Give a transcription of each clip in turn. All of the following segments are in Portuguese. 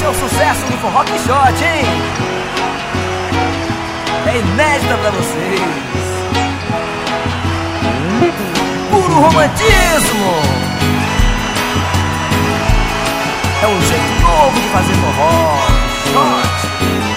é um sucesso do Forró Quixote, hein? É inédita pra vocês. Puro romantismo. É um jeito novo de fazer forró. Quixote.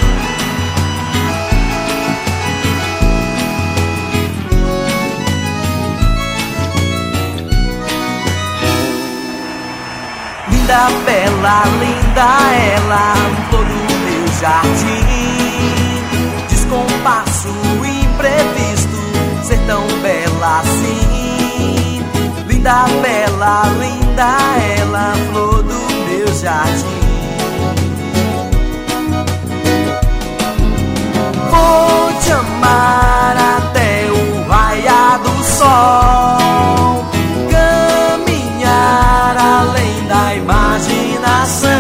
Linda, bela, linda ela, flor do meu jardim. Descompasso imprevisto, ser tão bela assim. Linda, bela, linda ela, flor do meu jardim. Vou te amar até o raiar do sol, caminhar além da imaginação,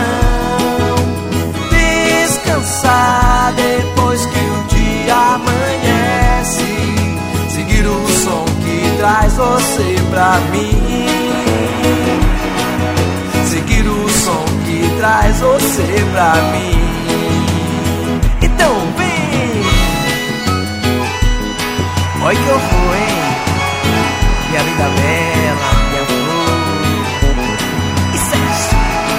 descansar depois que o dia amanhece, seguir o som que traz você pra mim, seguir o som que traz você pra mim. Então vem, olha que eu vou, hein? Minha linda bela, minha flor. Isso é isso.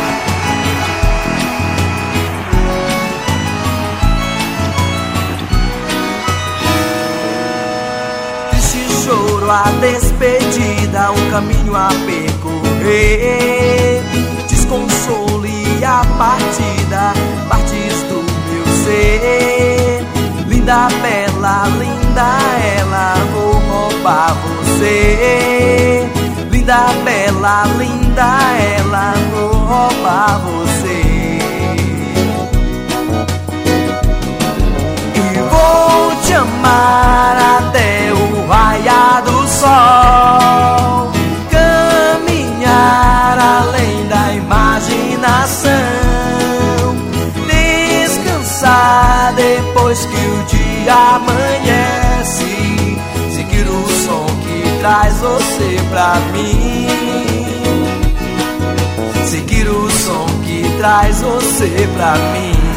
Triste choro, a despedida, um caminho a percorrer. Desconsolo e a partida, partes do meu ser. Linda, bela, linda ela, vou roubar você. Linda, bela, linda ela, vou roubar você. E vou te amar até o raiar do sol, caminhar além da imaginação, descansar depois que o dia amanhece, seguir o som que traz você pra mim, seguir o som que traz você pra mim.